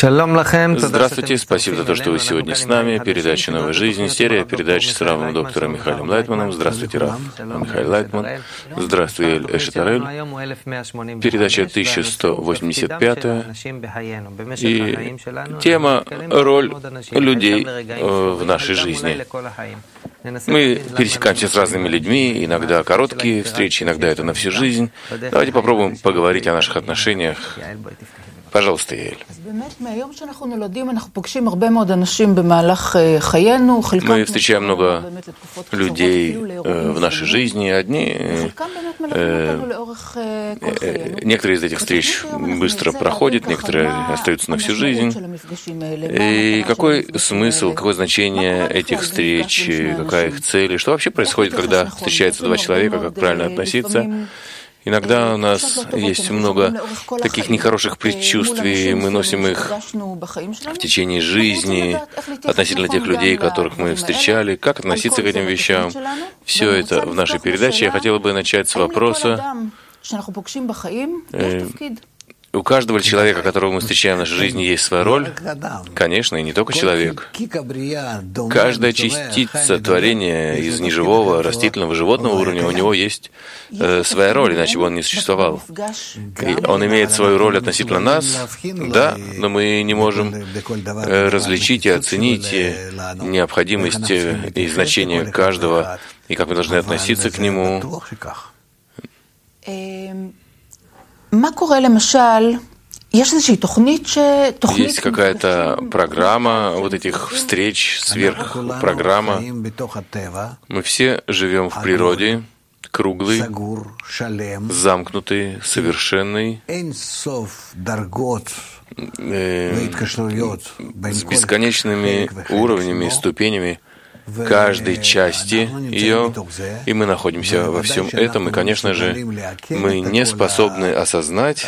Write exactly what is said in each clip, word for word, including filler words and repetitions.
Здравствуйте, спасибо за то, что вы сегодня с нами. Передача «Новая жизнь», серия передач с Равом доктором Михаилом Лайтманом. Здравствуйте, Рав Михаил Лайтман. Здравствуй, Эль Эшетарель. Передача тысяча сто восемьдесят пятая. И тема «Роль людей в нашей жизни». Мы пересекаемся с разными людьми, иногда короткие встречи, иногда это на всю жизнь. Давайте попробуем поговорить о наших отношениях. Пожалуйста, Яэль. Мы встречаем много людей в нашей жизни. Одни, э, э, некоторые из этих встреч быстро проходят, некоторые остаются на всю жизнь. И какой смысл, какое значение этих встреч, какая их цель, и что вообще происходит, когда встречаются два человека, как правильно относиться? Иногда у нас есть много таких нехороших предчувствий, мы носим их в течение жизни относительно тех людей, которых мы встречали. Как относиться к этим вещам? Все это в нашей передаче. Я хотела бы начать с вопроса. У каждого человека, которого мы встречаем в нашей жизни, есть своя роль. Конечно, и не только человек. Каждая частица творения из неживого, растительного, животного уровня, у него есть э, своя роль, иначе бы он не существовал. И он имеет свою роль относительно нас, да, но мы не можем э, различить и оценить необходимость и значение каждого, и как мы должны относиться к нему. Есть какая-то программа вот этих встреч, сверхпрограмма. Мы все живем в природе, круглый, замкнутый, совершенный, э, с бесконечными уровнями, ступенями каждой части ее, и мы находимся во всем этом, и, конечно же, мы не способны осознать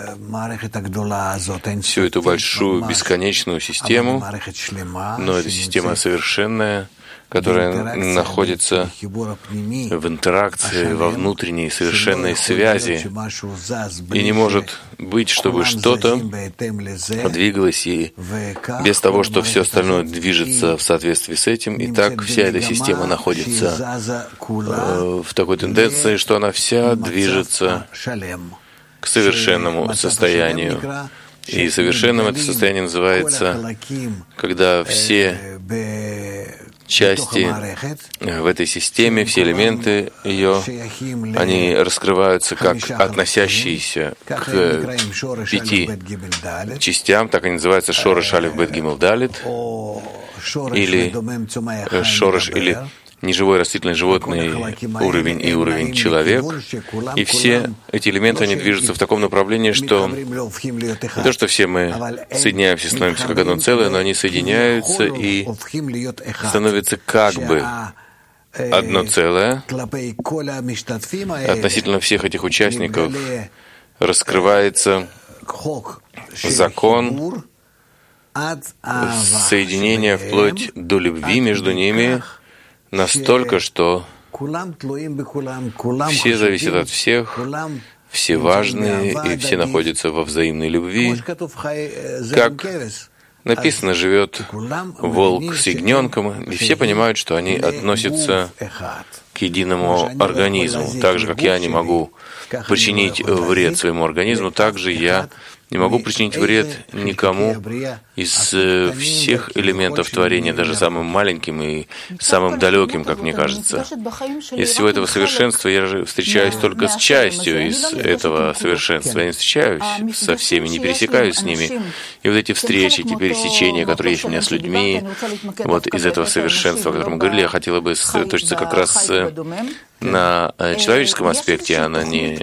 всю эту большую бесконечную систему, но это система совершенная, которая находится в интеракции, во внутренней совершенной связи, и не может быть, чтобы что-то двигалось и без того, что все остальное движется в соответствии с этим, и так вся эта система находится в такой тенденции, что она вся движется к совершенному состоянию. И совершенным это состояние называется, когда все части в этой системе, все элементы ее, они раскрываются как относящиеся к пяти частям, так они называются Шореш Алеф Бет Гимел Далит, или Шореш, или неживой растительный животный уровень и уровень человек. И все эти элементы, они движутся в таком направлении, что не то, что все мы соединяемся, становимся как одно целое, но они соединяются и становятся как бы одно целое. Относительно всех этих участников раскрывается закон соединения вплоть до любви между ними, настолько, что все зависят от всех, все важные, и все находятся во взаимной любви. Как написано, живет волк с ягненком, и все понимают, что они относятся к единому организму. Так же, как я не могу причинить вред своему организму, так же я не могу причинить вред никому из всех элементов творения, даже самым маленьким и самым далеким, как мне кажется. Из всего этого совершенства я же встречаюсь только с частью из этого совершенства. Я не встречаюсь со всеми, не пересекаюсь с ними. И вот эти встречи, эти пересечения, которые есть у меня с людьми, вот из этого совершенства, о котором мы говорили, я хотела бы сосредоточиться как раз на человеческом аспекте, а на не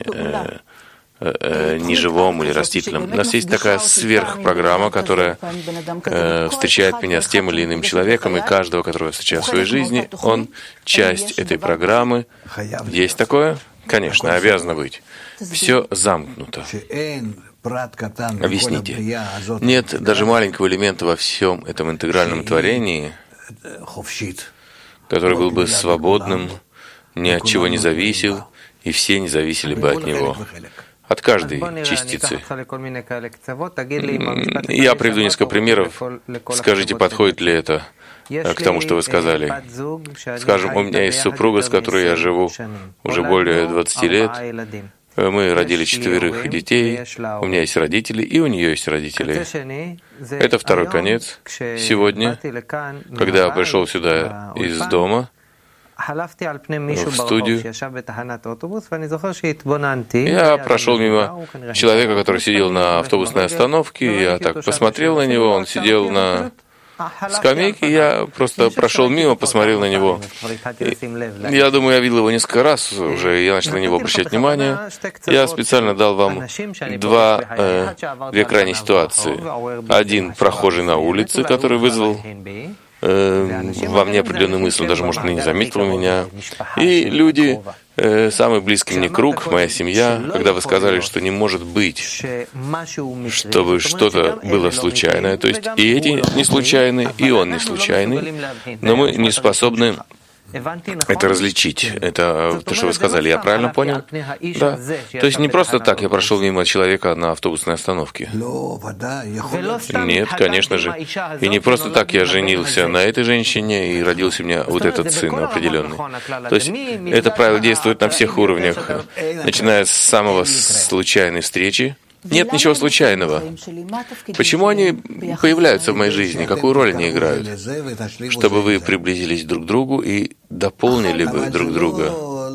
неживом или растительном. У нас есть такая сверхпрограмма, которая э, встречает меня с тем или иным человеком, и каждого, которого я встречаю в своей жизни, он часть этой программы. Есть такое? Конечно, обязано быть. Все замкнуто. Объясните. Нет даже маленького элемента во всем этом интегральном творении, который был бы свободным, ни от чего не зависел, и все не зависели бы от него. от каждой частицы. Я приведу несколько примеров. Скажите, подходит ли это к тому, что вы сказали. Скажем, у меня есть супруга, с которой я живу уже более двадцати лет. Мы родили четверых детей, у меня есть родители, и у нее есть родители. Это второй конец. Сегодня, когда я пришел сюда из дома, в студию, я прошел мимо человека, который сидел на автобусной остановке, я так посмотрел на него, он сидел на скамейке, я просто прошел мимо, посмотрел на него. Я думаю, я видел его несколько раз уже, я начал на него обращать внимание. Я специально дал вам два, э, две крайние ситуации. Один прохожий на улице, который вызвал э, во мне определенную мысль, даже, может, он и не заметил меня. И люди, э, самый близкий мне круг, моя семья, когда вы сказали, что не может быть, чтобы что-то было случайное. То есть и эти не случайны, и он не случайный, но мы не способны это различить. Это то, что вы сказали. Я правильно понял? Да. То есть не просто так я прошел мимо человека на автобусной остановке. Нет, конечно же. И не просто так я женился на этой женщине, и родился у меня вот этот сын определенный. То есть это правило действует на всех уровнях, начиная с самого случайной встречи. Нет ничего случайного. Почему они появляются в моей жизни? Какую роль они играют? Чтобы вы приблизились друг к другу и дополнили бы друг друга.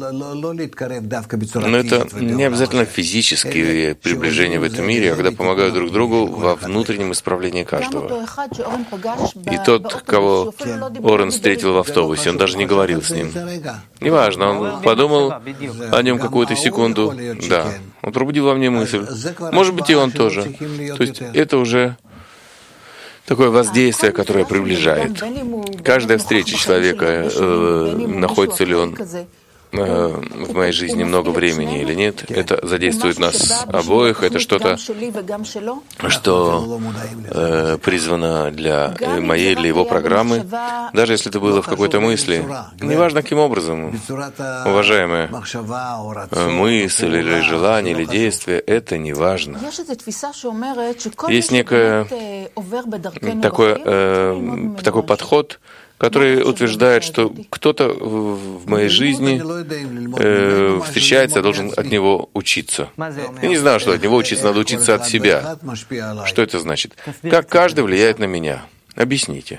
Но это не обязательно физические приближения в этом мире, а когда помогают друг другу во внутреннем исправлении каждого. И тот, кого Орен встретил в автобусе, он даже не говорил с ним. Неважно, он подумал о нем какую-то секунду. Да, он пробудил во мне мысль. Может быть, и он тоже. То есть это уже такое воздействие, которое приближает. Каждая встреча человека, э, находится ли он в моей жизни много времени или нет, это задействует нас обоих, это что-то, что э, призвано для моей или его программы, даже если это было в какой-то мысли, неважно каким образом, уважаемые, мысль или желание или действие, это не важно. Есть некое такой, э, такой подход, который утверждает, что кто-то в моей жизни э, встречается, я должен от него учиться. Я не знаю, что от него учиться, надо учиться от себя. Что это значит? Как каждый влияет на меня? Объясните.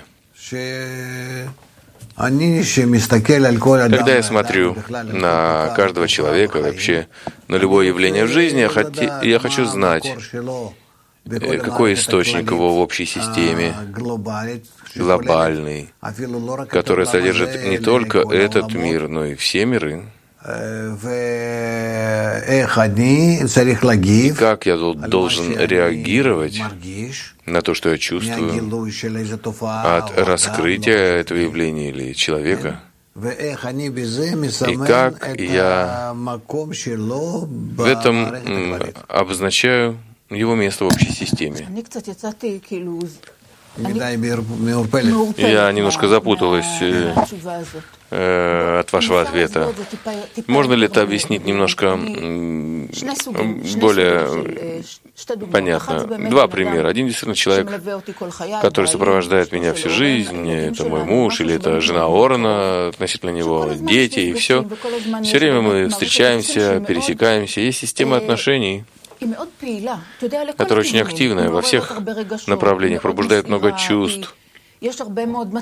Когда я смотрю на каждого человека, вообще на любое явление в жизни, я, хоти, я хочу знать, какой источник его в общей системе, глобальный, который содержит не только этот мир, но и все миры. И как я должен реагировать на то, что я чувствую от раскрытия этого явления или человека, и как я в этом обозначаю его место в общей системе. Я немножко запуталась э, от вашего ответа. Можно ли это объяснить немножко более понятно? Два примера. Один действительно человек, который сопровождает меня всю жизнь, это мой муж, или это жена Орена, относительно него дети, и все. Все время мы встречаемся, пересекаемся. Есть система отношений, которая очень активная во всех направлениях, пробуждает много чувств. Есть много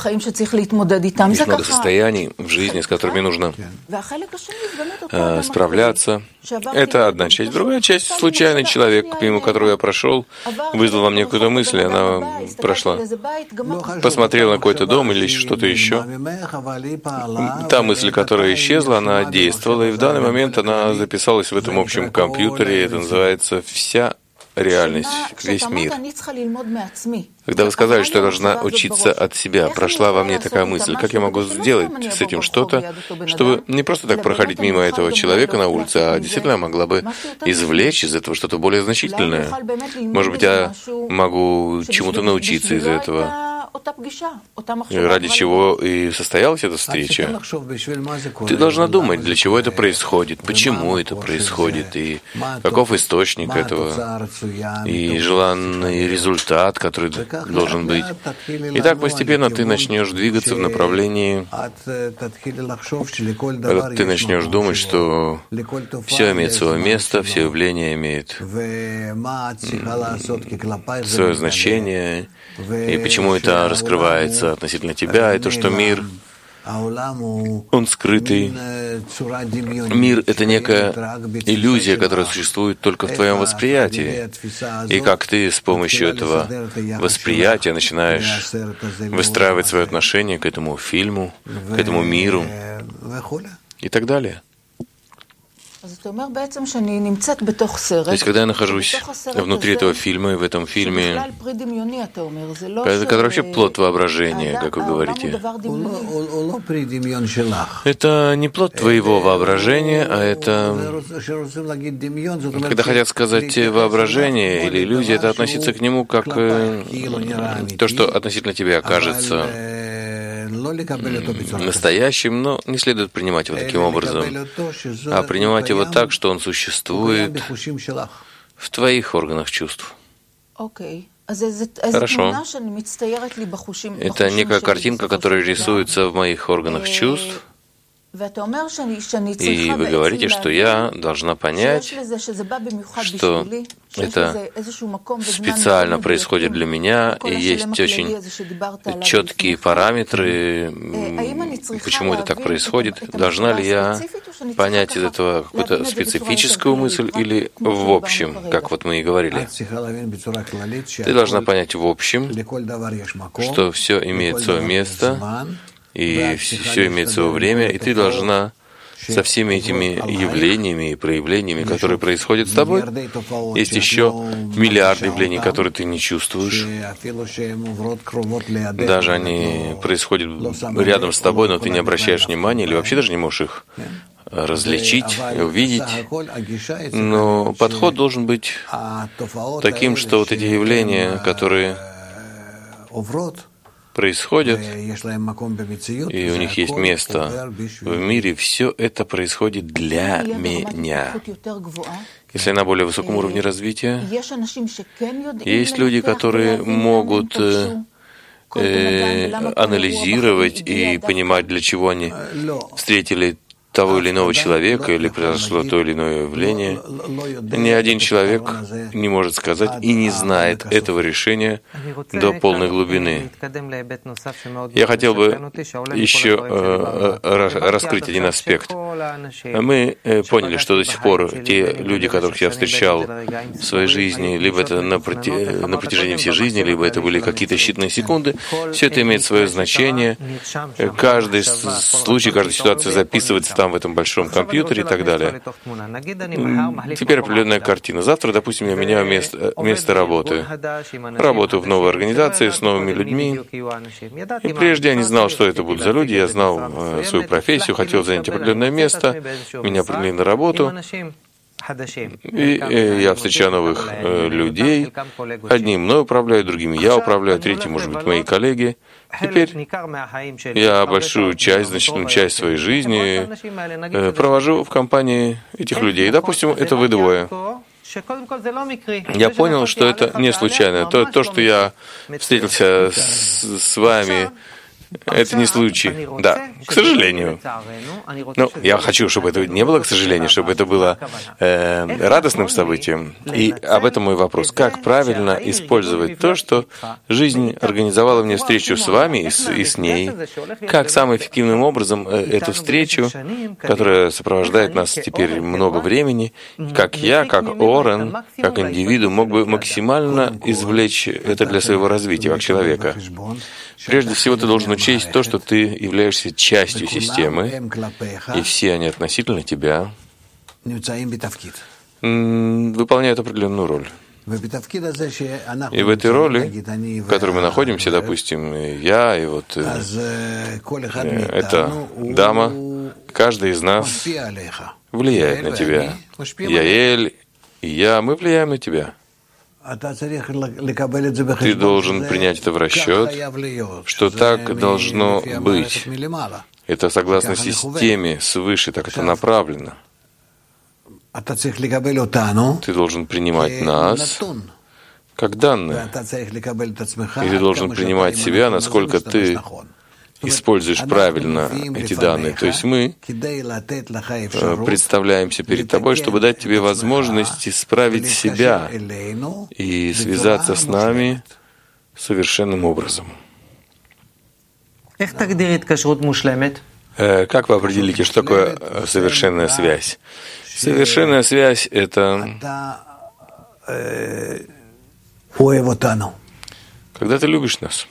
состояний в жизни, с которыми нужно э, справляться. Это одна часть. Другая часть — случайный человек, мимо которого я прошел, вызвал во мне какую-то мысль, и она прошла. Посмотрел на какой-то дом или что-то еще. Та мысль, которая исчезла, она действовала, и в данный момент она записалась в этом общем компьютере, и это называется «Вся реальность», весь мир. Когда вы сказали, что я должна учиться от себя, прошла во мне такая мысль, как я могу сделать с этим что-то, чтобы не просто так проходить мимо этого человека на улице, а действительно я могла бы извлечь из этого что-то более значительное. Может быть, я могу чему-то научиться из этого. ради чего и состоялась эта встреча. Ты должна думать, для чего это происходит, почему это происходит, и каков источник этого, и желанный результат, который должен быть. И так постепенно ты начнешь двигаться в направлении, ты начнешь думать, что все имеет свое место, все явления имеют свое значение, и почему это раскрывается относительно тебя, и то, что мир, он скрытый. Мир — это некая иллюзия, которая существует только в твоем восприятии. И как ты с помощью этого восприятия начинаешь выстраивать свое отношение к этому фильму, к этому миру и так далее. То есть, когда я нахожусь внутри этого фильма, и в этом фильме, который вообще плод воображения, как вы говорите, это не плод твоего воображения, а это, когда хотят сказать воображение или иллюзия, это относиться к нему как то, что относительно тебя кажется настоящим, но не следует принимать его таким образом, а принимать его так, что он существует в твоих органах чувств. Хорошо. Это некая картинка, которая рисуется в моих органах чувств. И вы говорите, что я должна понять, что это специально происходит для меня, и есть очень четкие параметры, почему это так происходит. Должна ли я понять из этого какую-то специфическую мысль или в общем, как вот мы и говорили? Ты должна понять в общем, что все имеет свое место, и все имеет свое время, и ты должна со всеми этими явлениями и проявлениями, которые происходят с тобой, есть еще миллиард явлений, которые ты не чувствуешь. Даже они происходят рядом с тобой, но ты не обращаешь внимания или вообще даже не можешь их различить, увидеть. Но подход должен быть таким, что вот эти явления, которые происходят, и у них есть место в мире, все это происходит для меня. Если на более высоком уровне развития, есть люди, которые могут э, анализировать и понимать, для чего они встретили того или иного человека, или произошло то или иное явление. Ни один человек не может сказать и не знает этого решения до полной глубины. Я хотел бы еще э, раскрыть один аспект. Мы поняли, что до сих пор те люди, которых я встречал в своей жизни, либо это на, проти... на протяжении всей жизни, либо это были какие-то считанные секунды, все это имеет свое значение. Каждый случай, каждая ситуация записывается там, в этом большом компьютере и так далее. Теперь определенная картина. Завтра, допустим, я меняю место, место работы. Работаю в новой организации с новыми людьми. И прежде я не знал, что это будут за люди. Я знал э, свою профессию, хотел занять определенное место, меня приняли на работу. И э, я встречаю новых э, людей. Одни мной управляют, другими я управляю, третьи, может быть, мои коллеги. Теперь я большую часть, значительную часть своей жизни э, провожу в компании этих людей. Допустим, это вы двое. Я понял, что это не случайно. То, то что я встретился с, с вами, это не случай. Да, к сожалению. Ну, я хочу, чтобы это не было, к сожалению, чтобы это было э, радостным событием. И об этом мой вопрос. Как правильно использовать то, что жизнь организовала мне встречу с вами и с, и с ней? Как самым эффективным образом э, эту встречу, которая сопровождает нас теперь много времени, как я, как Орен, как индивидуум, мог бы максимально извлечь это для своего развития как человека? Прежде всего, ты должен учесть то, что ты являешься частью системы, и все они относительно тебя выполняют определенную роль. И в этой роли, в которой мы находимся, допустим, я и вот эта дама, каждый из нас влияет на тебя. Яэль и я, мы влияем на тебя. Ты должен принять это в расчет, что так должно быть. Это согласно системе свыше, так это направлено. Ты должен принимать нас как данные. И ты должен принимать себя, насколько ты используешь правильно эти данные. То есть мы представляемся перед тобой, чтобы дать тебе возможность исправить себя и связаться с нами совершенным образом. Как вы определите, что такое совершенная связь? Совершенная связь — это когда ты любишь нас.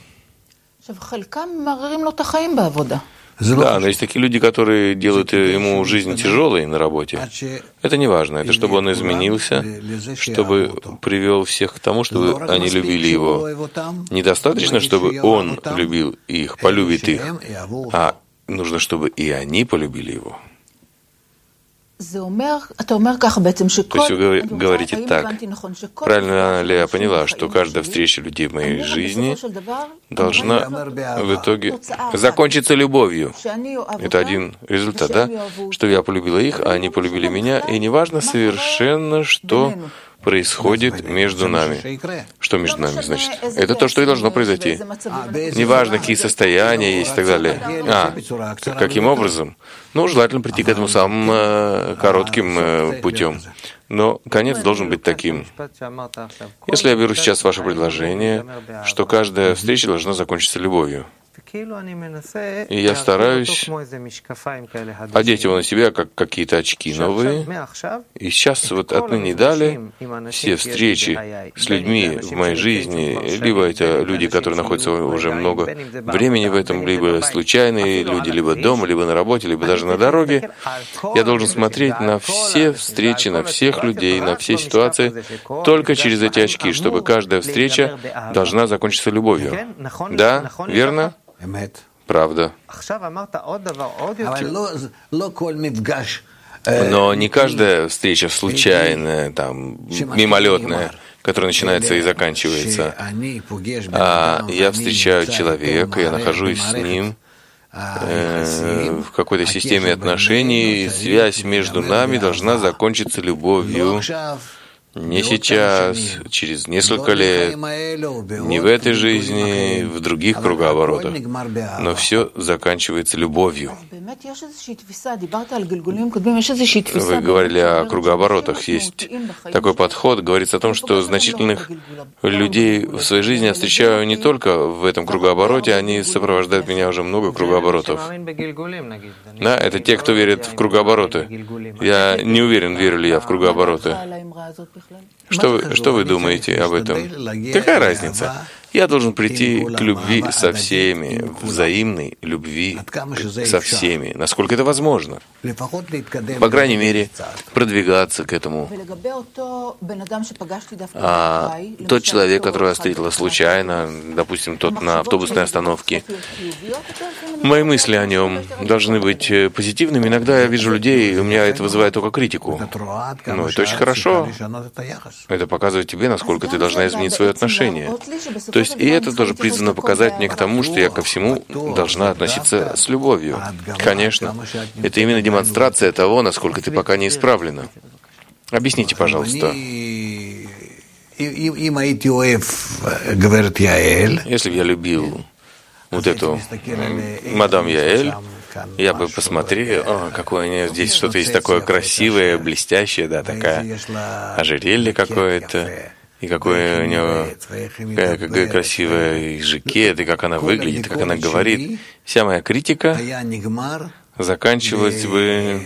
Да, но есть такие люди, которые делают ему жизнь тяжелой на работе. Это не важно. Это чтобы он изменился, чтобы привел всех к тому, чтобы они любили его. Недостаточно, чтобы он любил их, полюбит их, а нужно, чтобы и они полюбили его. То есть вы говорите так. Правильно ли я поняла, что каждая встреча людей в моей жизни должна в итоге закончиться любовью? Это один результат, да? Что я полюбила их, а они полюбили меня, и неважно совершенно, что происходит между нами. Что между нами, значит? Это то, что и должно произойти. Неважно, какие состояния есть и так далее. А, каким образом? Ну, желательно прийти к этому самым э, коротким э, путем. Но конец должен быть таким. Если я беру сейчас ваше предложение, что каждая встреча должна закончиться любовью, и я стараюсь одеть его на себя, как какие-то очки новые. И сейчас вот отныне и далее все встречи с людьми в моей жизни, либо это люди, которые находятся уже много времени в этом, либо случайные люди, либо дома, либо на работе, либо даже на дороге, я должен смотреть на все встречи, на всех людей, на все ситуации только через эти очки, чтобы каждая встреча должна закончиться любовью. Да, верно? Правда. Но не каждая встреча случайная, там, мимолетная, которая начинается и заканчивается. А я встречаю человека, я нахожусь с ним э, в какой-то системе отношений, и связь между нами должна закончиться любовью. Не сейчас, через несколько лет, не в этой жизни, в других кругооборотах, но все заканчивается любовью. Вы говорили о кругооборотах. Есть такой подход, говорится о том, что значительных людей в своей жизни я встречаю не только в этом кругообороте, они сопровождают меня уже много кругооборотов. Да, это те, кто верит в кругообороты. Я не уверен, верю ли я в кругообороты. Что вы, что вы думаете об этом? Какая разница? Я должен прийти к любви со всеми, взаимной любви со всеми, насколько это возможно. По крайней мере, продвигаться к этому. А тот человек, которого я встретила случайно, допустим, тот на автобусной остановке, мои мысли о нем должны быть позитивными. Иногда я вижу людей, и у меня это вызывает только критику. Но это очень хорошо. Это показывает тебе, насколько ты должна изменить свое отношение. То есть и это тоже призвано показать мне к тому, что я ко всему должна относиться с любовью. Конечно, это именно демонстрация того, насколько ты пока не исправлена. Объясните, пожалуйста. Если бы я любил вот эту мадам Яэль, я бы посмотрел, о, какое у нее здесь что-то есть такое красивое, блестящее, да, такая ожерелье какое-то. И какое у нее какая, какая красивая жакет, и как она выглядит, и как она говорит. Вся моя критика заканчивалась бы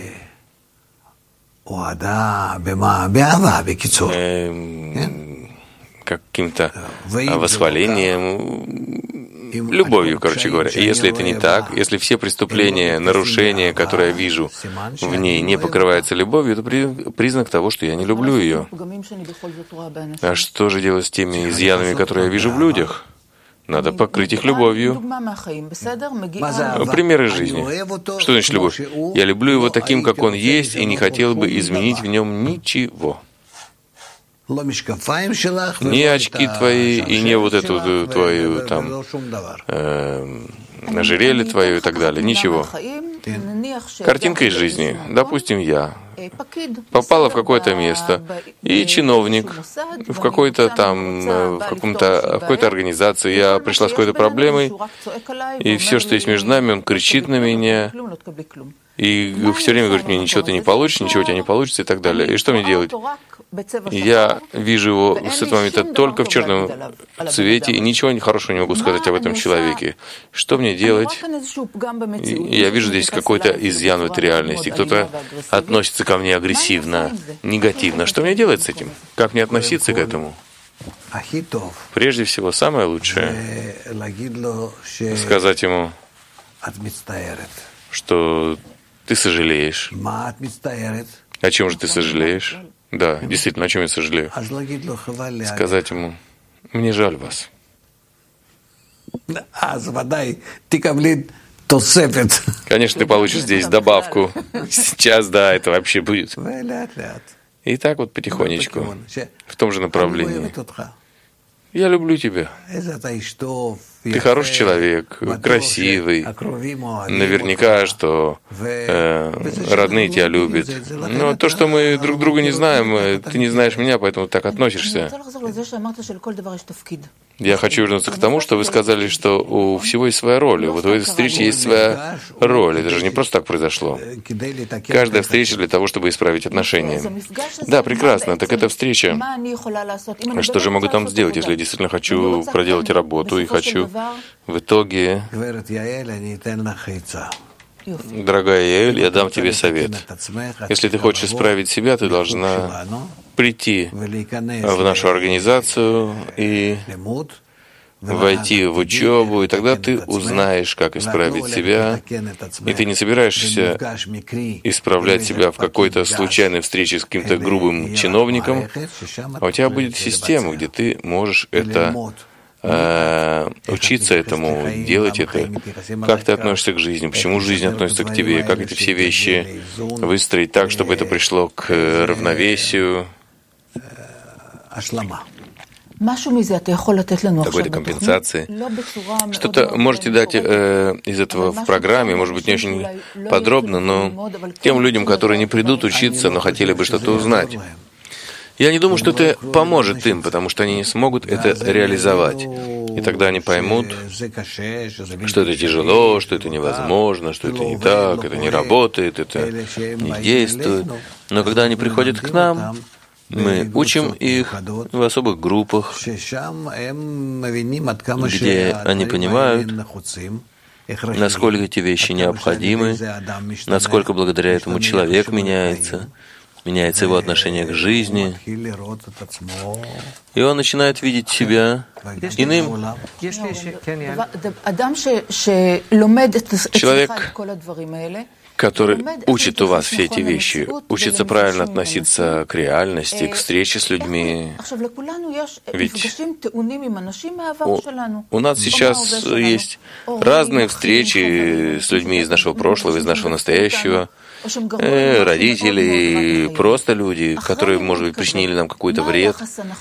э, каким-то восхвалением, любовью, короче говоря. И если это не так, если все преступления, нарушения, которые я вижу в ней, не покрываются любовью, это признак того, что я не люблю ее. А что же делать с теми изъянами, которые я вижу в людях? Надо покрыть их любовью. Примеры жизни. Что значит любовь? Я люблю его таким, как он есть, и не хотел бы изменить в нем ничего. ни очки твои, и не вот эту твою там э, ожерелье твое и так далее. Ничего. Картинка из жизни. Допустим, я попала в какое-то место, и чиновник в какой-то там, в каком-то, в какой-то организации, я пришла с какой-то проблемой, и все, что есть между нами, он кричит на меня, и все время говорит мне, ничего ты не получишь, ничего у тебя не получится и так далее. И что мне делать? Я вижу его с этого момента только в черном цвете, и ничего хорошего не могу сказать об этом человеке. Что мне делать? Я вижу здесь какой-то изъян в этой реальности. Кто-то относится ко мне агрессивно, негативно. Что мне делать с этим? Как мне относиться к этому? Прежде всего, самое лучшее — сказать ему, что ты сожалеешь. О чем же ты сожалеешь? Да, действительно, о чем я сожалею? Сказать ему, мне жаль вас. Конечно, ты получишь здесь добавку. Сейчас, да, это вообще будет. И так вот потихонечку, в том же направлении. Я люблю тебя. Ты хороший человек, красивый. Наверняка, что э, родные тебя любят. Но то, что мы друг друга не знаем, ты не знаешь меня, поэтому так относишься. Я хочу вернуться к тому, что вы сказали, что у всего есть своя роль. Вот в этой встрече есть своя роль. Это же не просто так произошло. Каждая встреча для того, чтобы исправить отношения. Да, прекрасно. Так эта встреча. Что же могу там сделать, если я действительно хочу проделать работу и хочу в итоге... Дорогая Яэль, я дам тебе совет. Если ты хочешь исправить себя, ты должна прийти в нашу организацию и войти в учебу, и тогда ты узнаешь, как исправить себя, и ты не собираешься исправлять себя в какой-то случайной встрече с каким-то грубым чиновником, а у тебя будет система, где ты можешь это учиться этому, делать это. Как ты относишься к жизни, почему жизнь относится к тебе, как эти все вещи выстроить так, чтобы это пришло к равновесию, какой-то компенсации. Что-то можете дать э, из этого в программе, может быть, не очень подробно, но тем людям, которые не придут учиться, но хотели бы что-то узнать. Я не думаю, что это поможет им, потому что они не смогут это реализовать. И тогда они поймут, что это тяжело, что это невозможно, что это не так, это не работает, это не действует. Но когда они приходят к нам, мы учим их в особых группах, где они понимают, насколько эти вещи необходимы, насколько благодаря этому человек меняется, меняется его отношение к жизни, и он начинает видеть себя иным. Человек, который учит у вас все эти вещи, учится правильно относиться к реальности, к встрече с людьми. Ведь у, у нас сейчас есть разные встречи с людьми из нашего прошлого, из нашего настоящего, э, родители, просто люди, которые, может быть, причинили нам какой-то вред,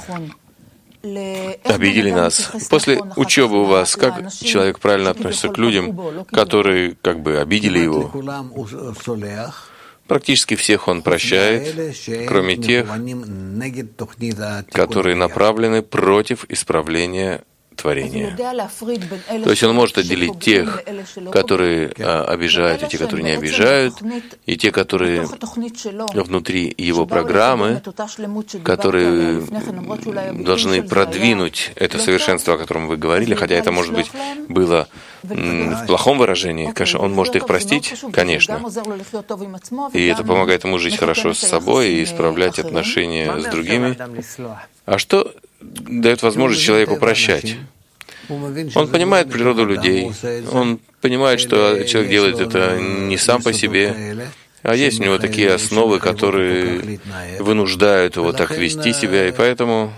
обидели нас. После учебы у вас, как человек правильно относится к людям, которые как бы обидели его? Практически всех он прощает, кроме тех, которые направлены против исправления творения. То есть он может отделить тех, которые а, обижают, и те, которые не обижают, и те, которые внутри его программы, которые должны продвинуть это совершенство, о котором вы говорили, хотя это, может быть, было в плохом выражении. Конечно, он может их простить, конечно. И это помогает ему жить хорошо с собой и исправлять отношения с другими. А что дает возможность человеку прощать? Он понимает природу людей, он понимает, что человек делает это не сам по себе, а есть у него такие основы, которые вынуждают его так вести себя, и поэтому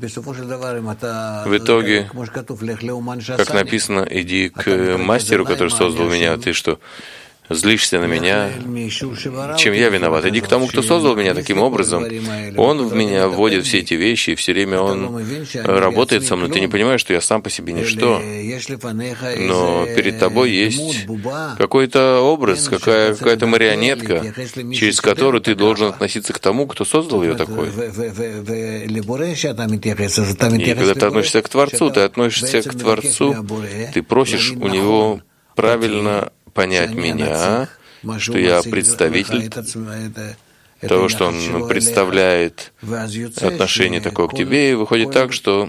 в итоге, как написано, иди к мастеру, который создал меня, ты что, злишься на меня, чем я виноват. Иди к тому, кто создал меня таким образом. Он в меня вводит все эти вещи, и все время он работает со мной. Ты не понимаешь, что я сам по себе ничто. Но перед тобой есть какой-то образ, какая, какая-то марионетка, через которую ты должен относиться к тому, кто создал ее такой. И когда ты относишься к Творцу, ты относишься к Творцу, ты просишь у него правильно понять меня, что я представитель того, что он представляет отношение такое к тебе, и выходит так, что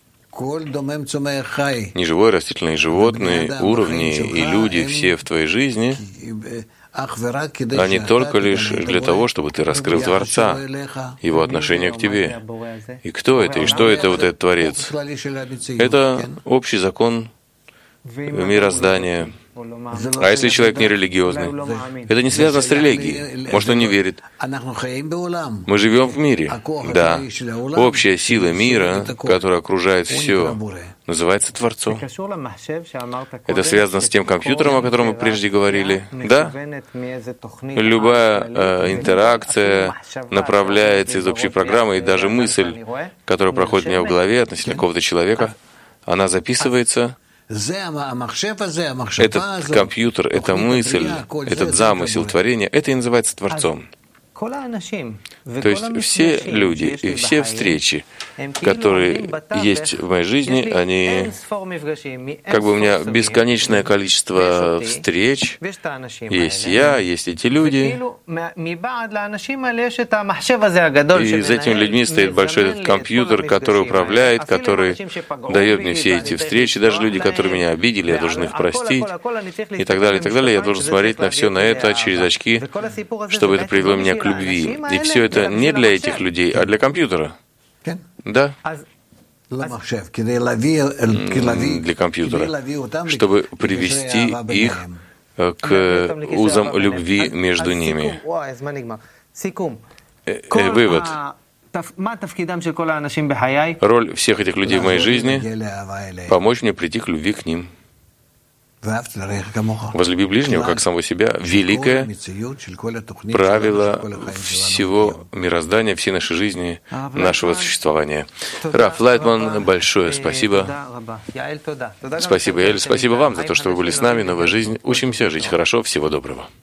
неживое, растительные животные, уровни и люди, все в твоей жизни, они только лишь для того, чтобы ты раскрыл Творца, его отношение к тебе. И кто это, и что это вот этот Творец? Это общий закон мироздания. А если человек не религиозный? Это не связано с религией. Может, он не верит. Мы живем в мире. Да. Общая сила мира, которая окружает все, называется Творцом. Это связано с тем компьютером, о котором мы прежде говорили. Да. Любая э, интеракция направляется из общей программы, и даже мысль, которая проходит у меня в голове относительно какого-то человека, она записывается. Этот компьютер, эта мысль, этот замысел творения, это и называется Творцом. То есть все люди и все встречи, которые есть в моей жизни, они, как бы у меня бесконечное количество встреч, есть я, есть эти люди, и за этими людьми стоит большой этот компьютер, который управляет, который дает мне все эти встречи, даже люди, которые меня обидели, я должен их простить, и так далее, и так далее. Я должен смотреть на все на это через очки, чтобы это привело меня к любви. И все это не для этих людей, а для компьютера. Да? Для компьютера. Чтобы привести их к узам любви между ними. Э, э, вывод. Роль всех этих людей в моей жизни — помочь мне прийти к любви к ним. Возлюби ближнего, как самого себя, великое правило всего мироздания, всей нашей жизни, нашего существования. Раф Лайтман, большое спасибо. Спасибо, Яэль, спасибо вам за то, что вы были с нами. Новая жизнь. Учимся жить хорошо. Всего доброго.